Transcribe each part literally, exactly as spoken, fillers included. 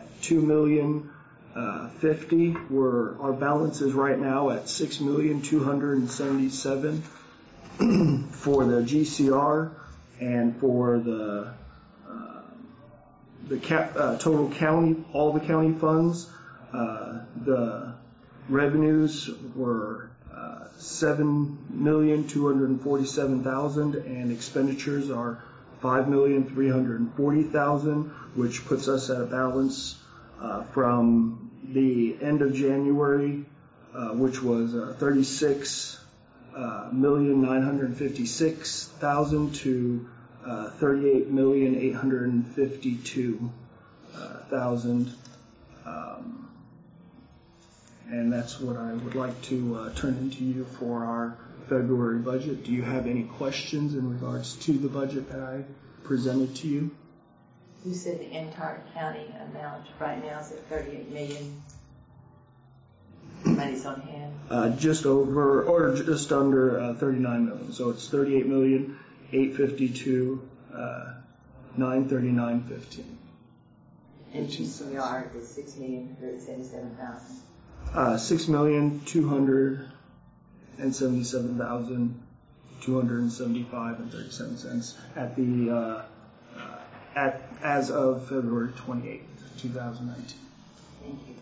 at two million uh, fifty. We're, our balance is right now at six million two hundred seventy-seven for the G C R, and for the uh, the cap, uh, total county, all the county funds, uh, the revenues were uh, seven million two hundred forty-seven thousand, and expenditures are five million three hundred forty thousand, which puts us at a balance uh, from the end of January, uh, which was uh, thirty-six million nine hundred fifty-six thousand to uh, thirty-eight million eight hundred fifty-two thousand. Um, and that's what I would like to uh, turn into you for our February budget. Do you have any questions in regards to the budget that I presented to you? You said the entire county amount right now is at thirty-eight million. Money's on hand. Uh, just over, or just under uh, thirty-nine million. So it's thirty-eight million eight fifty-two uh, nine thirty-nine fifteen. And G C R is six million one hundred seventy-seven thousand. Uh, six million two hundred seventy-seven thousand two hundred seventy-five and thirty-seven cents at the uh, uh, at as of February twenty-eighth, two thousand nineteen. Thank you.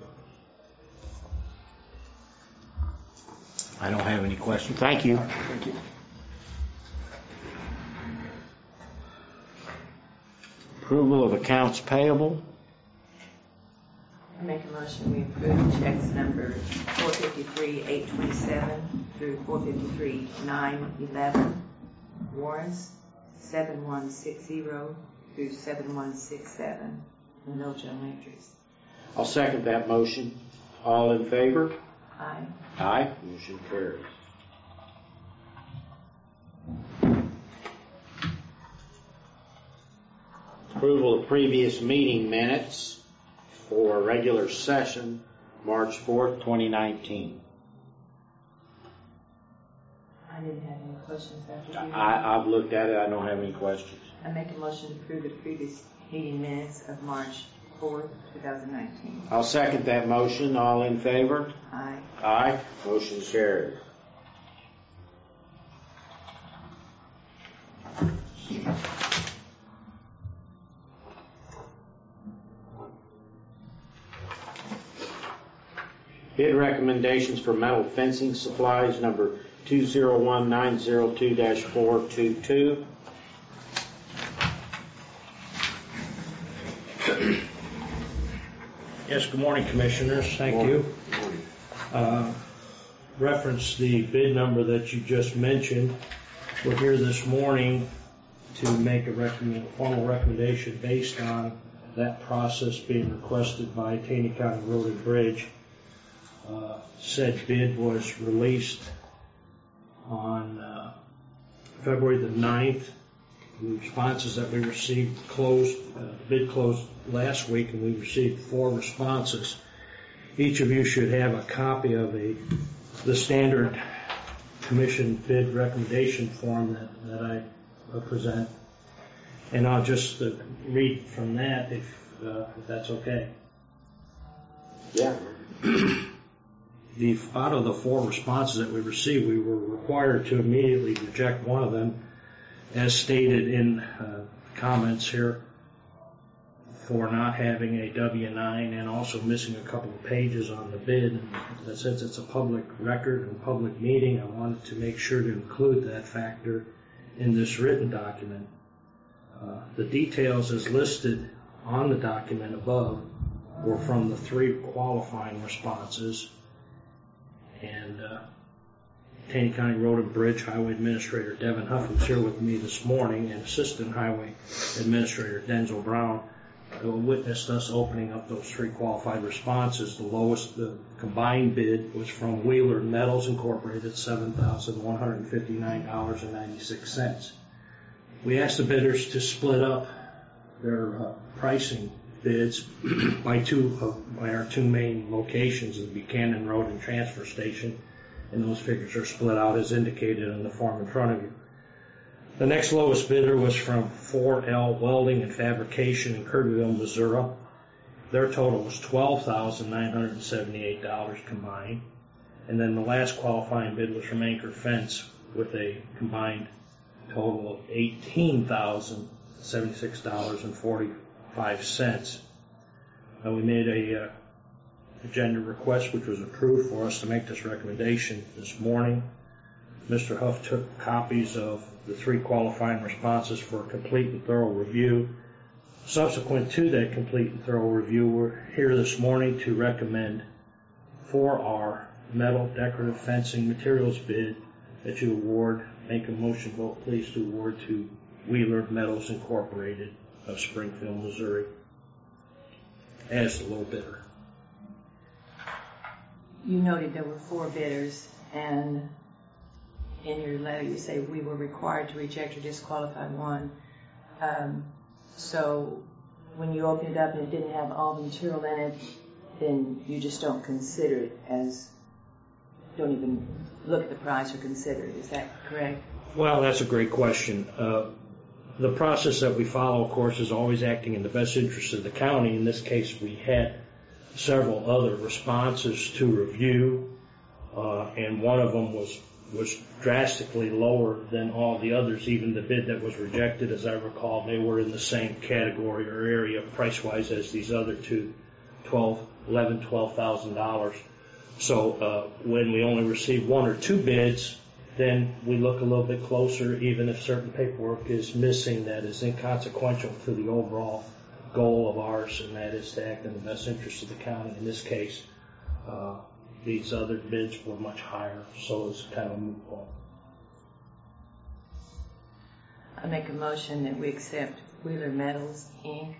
I don't have any questions. Thank you. Thank you. Approval of accounts payable. I make a motion we approve checks number four fifty-three eight twenty-seven through four fifty-three nine eleven, warrants seven one six zero through seven one six seven, and no journal entries. I'll second that motion. All in favor? Aye. Aye. Motion carries. Approval of previous meeting minutes for regular session, March fourth, twenty nineteen. I didn't have any questions after you. I, I've looked at it. I don't have any questions. I make a motion to approve the previous meeting minutes of March fourth, twenty nineteen. I'll second that motion. All in favor? Aye. Aye. Motion carries. Bid recommendations for metal fencing supplies, number two zero one nine zero two dash four two two. Yes, good morning, Commissioners. Thank Morning. you. Uh, reference the bid number that you just mentioned. We're here this morning to make a recommend, formal recommendation based on that process being requested by Taney County Road and Bridge. Uh, said bid was released on uh, February the ninth. The responses that we received closed, uh, bid closed last week, and we received four responses. Each of you should have a copy of a the standard commission bid recommendation form that, that I uh, present, and I'll just uh, read from that if, uh, if that's okay. Yeah. The, out of the four responses that we received, we were required to immediately reject one of them, as stated in uh, comments here, for not having a W nine and also missing a couple of pages on the bid. And since it's a public record and public meeting, I wanted to make sure to include that factor in this written document. Uh, the details as listed on the document above were from the three qualifying responses. And uh, Taney County Road and Bridge Highway Administrator Devin Huff, who's here with me this morning, and Assistant Highway Administrator Denzel Brown uh, witnessed us opening up those three qualified responses. The lowest, the combined bid was from Wheeler Metals Incorporated, seven thousand one hundred fifty-nine dollars and ninety-six cents. We asked the bidders to split up their uh, pricing bids by two of, by our two main locations, the Buchanan Road and Transfer Station, and those figures are split out as indicated in the form in front of you. The next lowest bidder was from four L Welding and Fabrication in Kirbyville, Missouri. their total was twelve thousand nine hundred seventy-eight dollars combined. And then the last qualifying bid was from Anchor Fence with a combined total of eighteen thousand seventy-six dollars and forty-five cents. Uh, we made a uh, agenda request which was approved for us to make this recommendation this morning. Mister Huff took copies of the three qualifying responses for a complete and thorough review. Subsequent to that complete and thorough review, we're here this morning to recommend for our metal decorative fencing materials bid that you award, make a motion vote please to award to Wheeler Metals Incorporated of Springfield, Missouri as the low bidder. You noted there were four bidders, and in your letter you say we were required to reject or disqualify one. Um, so when you opened it up and it didn't have all the material in it, then you just don't consider it as, don't even look at the price or consider it. Is that correct? Well, that's a great question. Uh, the process that we follow, of course, is always acting in the best interest of the county. In this case, we had several other responses to review, uh, and one of them was was drastically lower than all the others. Even the bid that was rejected, as I recall, they were in the same category or area price-wise as these other two, twelve, eleven, twelve thousand dollars. So uh, when we only receive one or two bids, then we look a little bit closer, even if certain paperwork is missing that is inconsequential to the overall goal of ours, and that is to act in the best interest of the county. In this case, uh, these other bids were much higher, so it's kind of a moot point. I make a motion that we accept Wheeler Metals, Incorporated.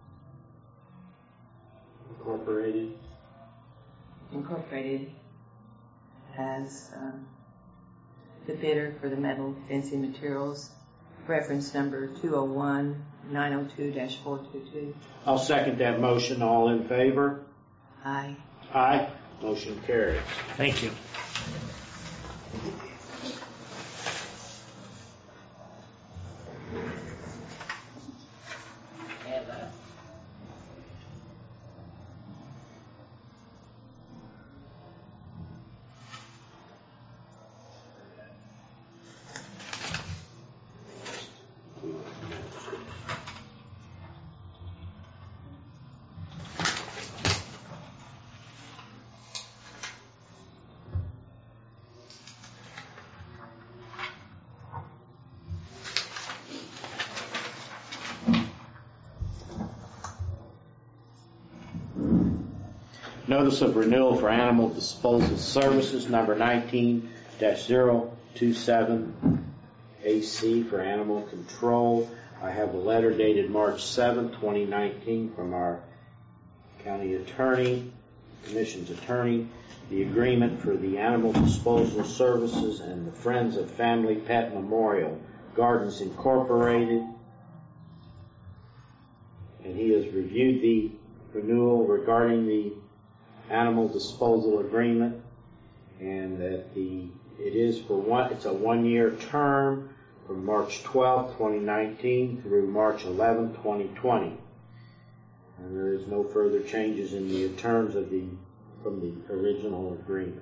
Incorporated. Incorporated as um, the bidder for the metal fencing materials, reference number two oh one nine oh two dash four two two. I'll second that motion. All in favor? Aye. Aye. Motion carries. Thank you. Notice of renewal for animal disposal services number nineteen dash zero two seven A C for animal control. I have a letter dated March seventh, twenty nineteen from our county attorney, commission's attorney. The agreement for the animal disposal services and the Friends of Family Pet Memorial Gardens Incorporated. And he has reviewed the renewal regarding the animal disposal agreement, and that the it is for one it's a one-year term from March twelfth, twenty nineteen through March eleventh, twenty twenty. And there is no further changes in the terms of the from the original agreement.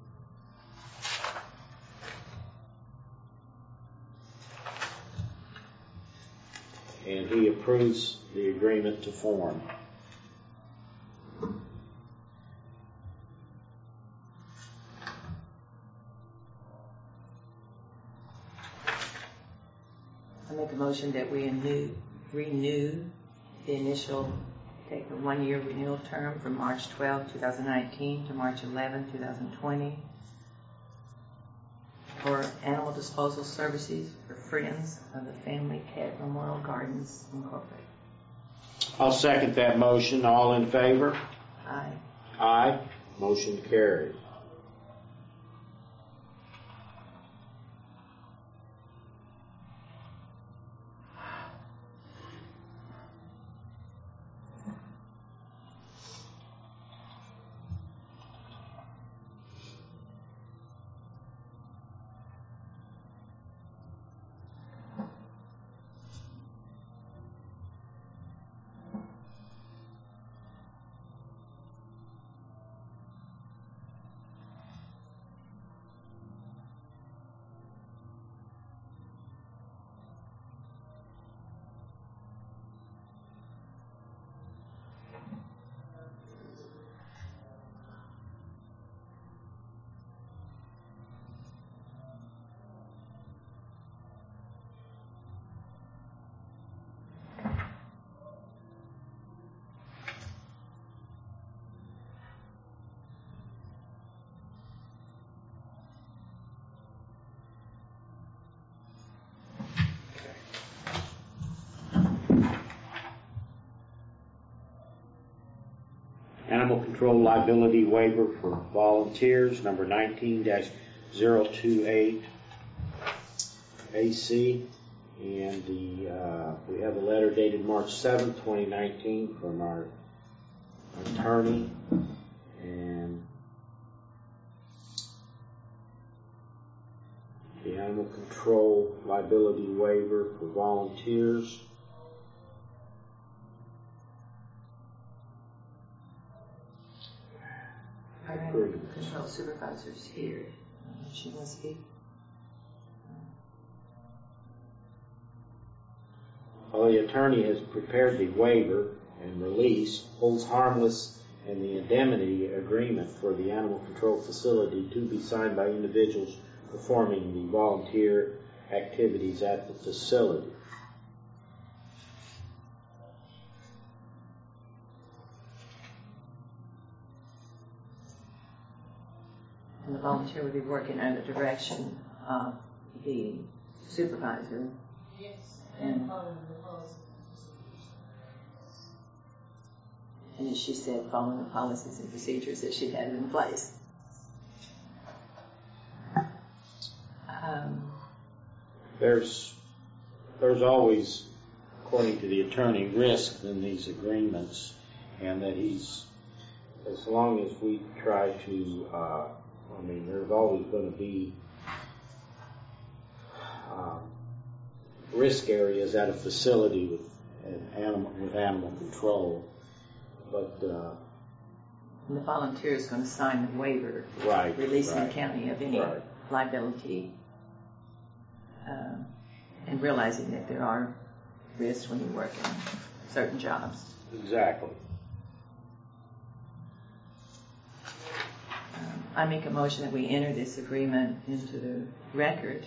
And he approves the agreement to form. I make a motion that we renew, renew the initial, take the one-year renewal term from March twelfth, twenty nineteen to March eleventh, twenty twenty for animal disposal services for Friends of the Family Pet Memorial Gardens Incorporated. I'll second that motion. All in favor? Aye. Aye. Motion carried. animal control liability waiver for volunteers, number nineteen dash zero two eight A C. And the, uh, we have a letter dated March seventh, twenty nineteen from our attorney. And the animal control liability waiver for volunteers. Our animal control supervisor's here. She wants to speak. Well, the attorney has prepared the waiver and release, holds harmless and the indemnity agreement for the animal control facility to be signed by individuals performing the volunteer activities at the facility. And the volunteer would be working under the direction of the supervisor. Yes, and and following the policy. And as she said, following the policies and procedures that she had in place. Um, There's, there's always, according to the attorney, risk in these agreements, and that he's, as long as we try to, uh, I mean, there's always going to be um, risk areas at a facility with an animal with animal control, but uh, and the volunteer is going to sign the waiver, right, releasing right, the county of any right. liability, um, and realizing that there are risks when you work in certain jobs. Exactly. Um, I make a motion that we enter this agreement into the record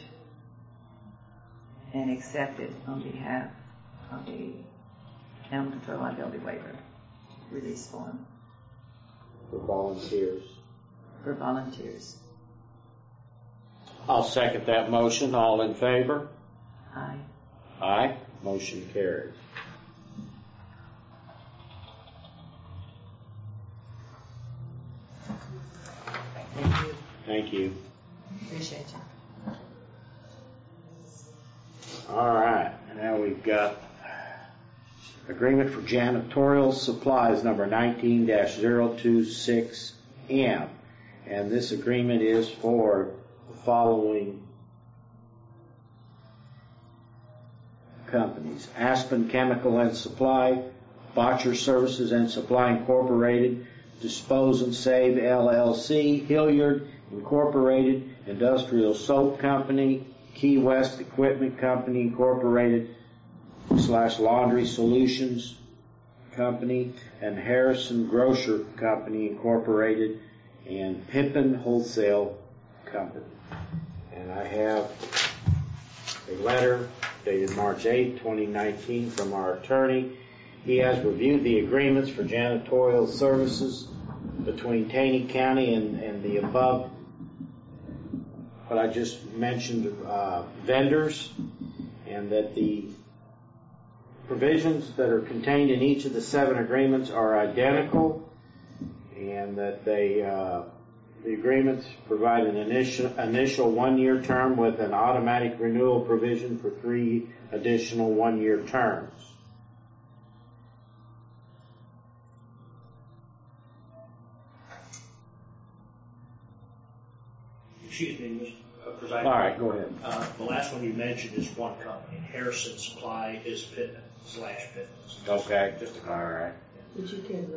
and accept it on behalf of the animal control liability waiver release form For volunteers. for volunteers. I'll second that motion. All in favor? Aye. Aye. Motion carries. Thank you. Thank you. Appreciate you. All right. Now we've got agreement for janitorial supplies number nineteen dash zero two six M. And this agreement is for the following companies: Aspen Chemical and Supply, Botcher Services and Supply Incorporated, Dispose and Save L L C, Hilliard Incorporated, Industrial Soap Company, Key West Equipment Company Incorporated slash Laundry Solutions Company, and Harrison Grocer Company Incorporated, and Pippin Wholesale Company. And I have a letter dated March eighth, twenty nineteen from our attorney. He has reviewed the agreements for janitorial services between Taney County and, and the above, what I just mentioned, uh, vendors, and that the provisions that are contained in each of the seven agreements are identical, and that they, uh, the agreements provide an initial, initial one-year term with an automatic renewal provision for three additional one-year terms. Excuse me, Mister President. All right, go ahead. Uh, the last one you mentioned is one company. Harrison Supply is Pittman slash Pittman. Okay. Just a All right. Did you care to